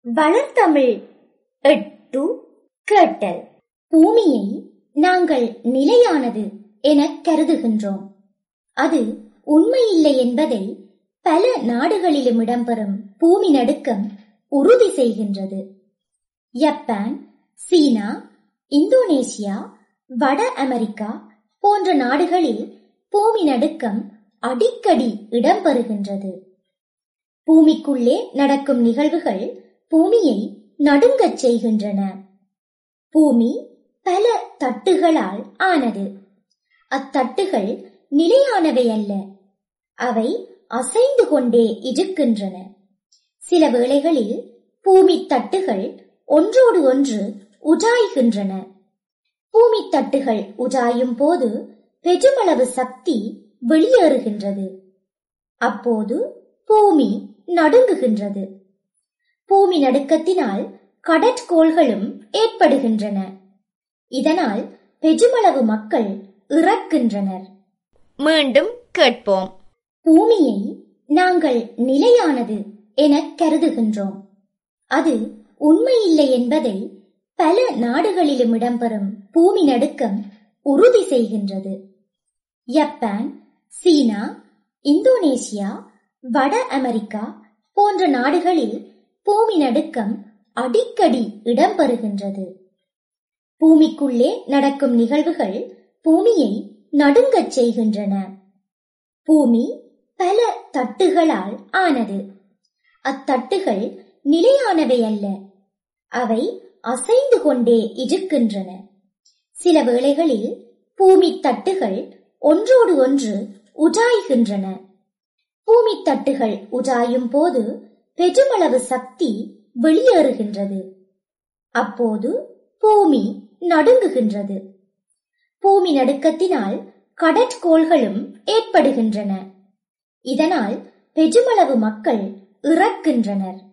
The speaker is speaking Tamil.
வளர்தமிழ் 8 கேட்டல். பூமியை நாங்கள் நிலையானது எனக் கருதுகின்றோம். அது உண்மையில்லை என்பதை பல நாடுகளிலும் இடம்பெறும் பூமி நடுக்கம் உறுதி செய்கின்றது. ஜப்பான், சீனா, இந்தோனேசியா, வட அமெரிக்கா போன்ற நாடுகளில் பூமி நடுக்கம் அடிக்கடி இடம்பெறுகின்றது. பூமிக்குள்ளே நடக்கும் நிகழ்வுகள் பூமியை நடுங்கச் செய்கின்றன. பூமி பல தட்டுகளால் ஆனது. அத்தட்டுகள் நிலையானவை அல்ல, அவை அசைந்து கொண்டே இருக்கின்றன. சில வேளைகளில் பூமி தட்டுகள் ஒன்றோடு ஒன்று உராய்கின்றன. பூமி தட்டுகள் உராயும் போது பெருமளவு சக்தி வெளியேறுகின்றது. அப்போது பூமி நடுங்குகின்றது. பூமி நடுக்கத்தினால் கடற்கோள்களும் ஏற்படுகின்றன. இதனால் பெருமளவு மக்கள் இறக்கின்றனர். மீண்டும் கேட்போம். பூமியை நாங்கள் நிலையானது எனக் கருதுகின்றோம். அது உண்மையில்லை என்பதை பல நாடுகளிலும் இடம்பெறும் பூமி நடுக்கம் உறுதி செய்கின்றது. ஜப்பான், சீனா, இந்தோனேசியா, வட அமெரிக்கா போன்ற நாடுகளில் பூமி நடுக்கம் அடிக்கடி இடம்பெறுகின்றது. பூமிக்குள்ளே நடக்கும் நிகழ்வுகள் பூமியை நடுங்கச் செய்கின்றன. பூமி பல தட்டுகளால் ஆனது. அத்தட்டுகள் நிலையானவை அல்ல, அவை அசைந்து கொண்டே இருக்கின்றன. சில வேளைகளில் பூமி தட்டுகள் ஒன்றோடு ஒன்று உராய்கின்றன. பூமி தட்டுகள் உராயும் போது பெருமளவு சக்தி வெளியேறுகின்றது. அப்போது பூமி நடுங்குகின்றது. பூமி நடுக்கத்தினால் கடற்கோள்களும் ஏற்படுகின்றன. இதனால் பெருமளவு மக்கள் இறக்கின்றனர்.